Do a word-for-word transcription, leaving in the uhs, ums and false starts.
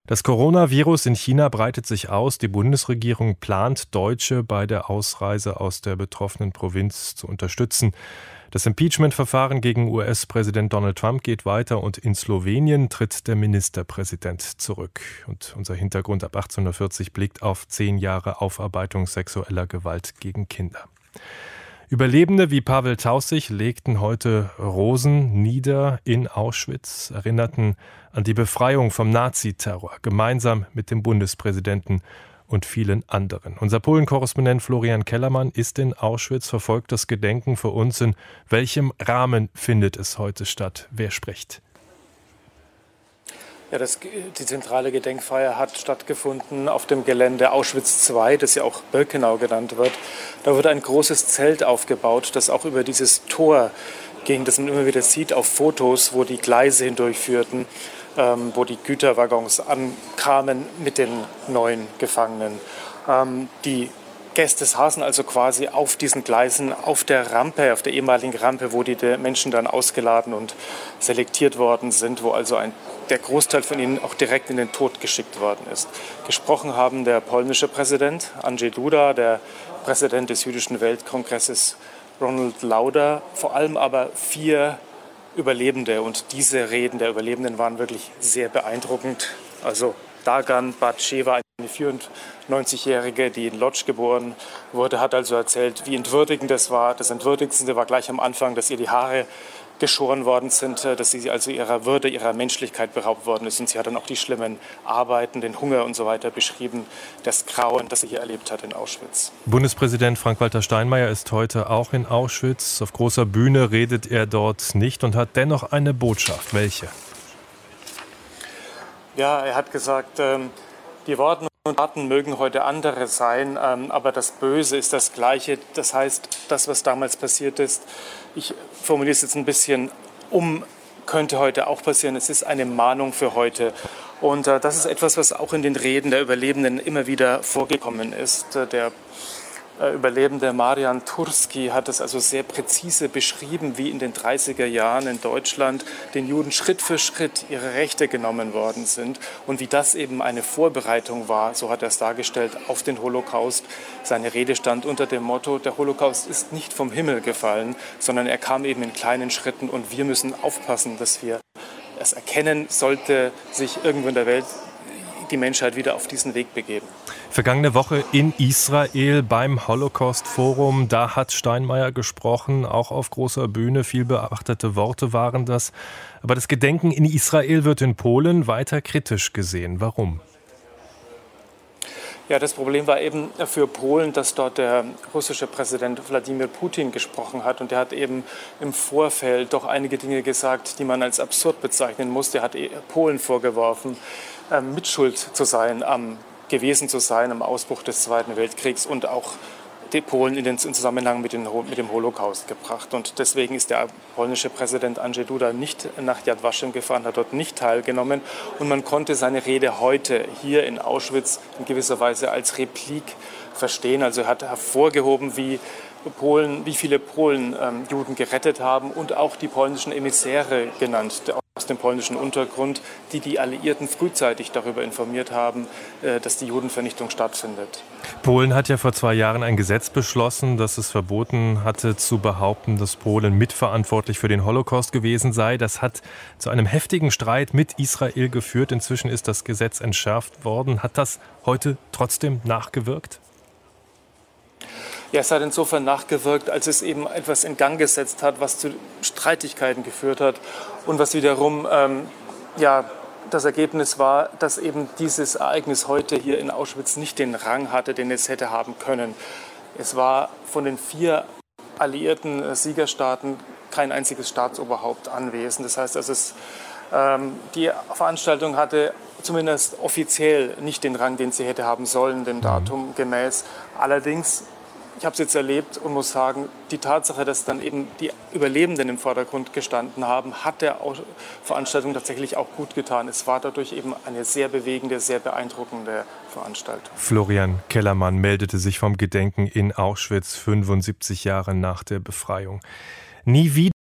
Das Coronavirus in China breitet sich aus. Die Bundesregierung plant, Deutsche bei der Ausreise aus der betroffenen Provinz zu unterstützen. Das Impeachment-Verfahren gegen U S-Präsident Donald Trump geht weiter und in Slowenien tritt der Ministerpräsident zurück. Und unser Hintergrund ab achtzehnhundertvierzig blickt auf zehn Jahre Aufarbeitung sexueller Gewalt gegen Kinder. Überlebende wie Paweł Tausig legten heute Rosen nieder in Auschwitz, erinnerten an die Befreiung vom Naziterror, gemeinsam mit dem Bundespräsidenten und vielen anderen. Unser Polen-Korrespondent Florian Kellermann ist in Auschwitz, verfolgt das Gedenken für uns. In welchem Rahmen findet es heute statt? Wer spricht? Ja, das, die zentrale Gedenkfeier hat stattgefunden auf dem Gelände Auschwitz zwei, das ja auch Birkenau genannt wird. Da wurde ein großes Zelt aufgebaut, das auch über dieses Tor ging, das man immer wieder sieht auf Fotos, wo die Gleise hindurchführten, ähm, wo die Güterwaggons ankamen mit den neuen Gefangenen. Ähm, die Gäste saßen also quasi auf diesen Gleisen, auf der Rampe, auf der ehemaligen Rampe, wo die Menschen dann ausgeladen und selektiert worden sind, wo also ein, der Großteil von ihnen auch direkt in den Tod geschickt worden ist. Gesprochen haben der polnische Präsident Andrzej Duda, der Präsident des Jüdischen Weltkongresses Ronald Lauder, vor allem aber vier Überlebende. Und diese Reden der Überlebenden waren wirklich sehr beeindruckend. Also Dagan Batsheva, eine vierundneunzigjährige, die in Lodz geboren wurde, hat also erzählt, wie entwürdigend das war. Das Entwürdigendste war gleich am Anfang, dass ihr die Haare geschoren worden sind, dass sie also ihrer Würde, ihrer Menschlichkeit beraubt worden ist. Und sie hat dann auch die schlimmen Arbeiten, den Hunger und so weiter beschrieben, das Grauen, das sie hier erlebt hat in Auschwitz. Bundespräsident Frank-Walter Steinmeier ist heute auch in Auschwitz. Auf großer Bühne redet er dort nicht und hat dennoch eine Botschaft. Welche? Ja, er hat gesagt, ähm, die Worte und Taten mögen heute andere sein, ähm, aber das Böse ist das Gleiche. Das heißt, das, was damals passiert ist, ich formuliere es jetzt ein bisschen um, könnte heute auch passieren. Es ist eine Mahnung für heute. Und äh, das ist etwas, was auch in den Reden der Überlebenden immer wieder vorgekommen ist. Äh, der äh, Überlebende Marian Turski hat es also sehr präzise beschrieben, wie in den dreißiger Jahren in Deutschland den Juden Schritt für Schritt ihre Rechte genommen worden sind und wie das eben eine Vorbereitung war, so hat er es dargestellt, auf den Holocaust. Seine Rede stand unter dem Motto, der Holocaust ist nicht vom Himmel gefallen, sondern er kam eben in kleinen Schritten und wir müssen aufpassen, dass wir es erkennen, sollte sich irgendwo in der Welt die Menschheit wieder auf diesen Weg begeben. Vergangene Woche in Israel beim Holocaust-Forum, da hat Steinmeier gesprochen, auch auf großer Bühne, viel beachtete Worte waren das. Aber das Gedenken in Israel wird in Polen weiter kritisch gesehen. Warum? Ja, das Problem war eben für Polen, dass dort der russische Präsident Wladimir Putin gesprochen hat. Und er hat eben im Vorfeld doch einige Dinge gesagt, die man als absurd bezeichnen muss. Er hat Polen vorgeworfen, Mitschuld zu sein, am, gewesen zu sein am Ausbruch des Zweiten Weltkriegs und auch die Polen in den in Zusammenhang mit, den, mit dem Holocaust gebracht. Und deswegen ist der polnische Präsident Andrzej Duda nicht nach Yad Vashem gefahren, hat dort nicht teilgenommen. Und man konnte seine Rede heute hier in Auschwitz in gewisser Weise als Replik verstehen. Also er hat hervorgehoben, wie Polen, wie viele Polen ähm, Juden gerettet haben und auch die polnischen Emissäre genannt, aus dem polnischen Untergrund, die die Alliierten frühzeitig darüber informiert haben, äh, dass die Judenvernichtung stattfindet. Polen hat ja vor zwei Jahren ein Gesetz beschlossen, das es verboten hatte, zu behaupten, dass Polen mitverantwortlich für den Holocaust gewesen sei. Das hat zu einem heftigen Streit mit Israel geführt. Inzwischen ist das Gesetz entschärft worden. Hat das heute trotzdem nachgewirkt? Ja, es hat insofern nachgewirkt, als es eben etwas in Gang gesetzt hat, was zu Streitigkeiten geführt hat und was wiederum ähm, ja, das Ergebnis war, dass eben dieses Ereignis heute hier in Auschwitz nicht den Rang hatte, den es hätte haben können. Es war von den vier alliierten Siegerstaaten kein einziges Staatsoberhaupt anwesend. Das heißt, dass es, ähm, die Veranstaltung hatte zumindest offiziell nicht den Rang, den sie hätte haben sollen, dem Datum gemäß. Allerdings, ich habe es jetzt erlebt und muss sagen, die Tatsache, dass dann eben die Überlebenden im Vordergrund gestanden haben, hat der Veranstaltung tatsächlich auch gut getan. Es war dadurch eben eine sehr bewegende, sehr beeindruckende Veranstaltung. Florian Kellermann meldete sich vom Gedenken in Auschwitz fünfundsiebzig Jahre nach der Befreiung. Nie wieder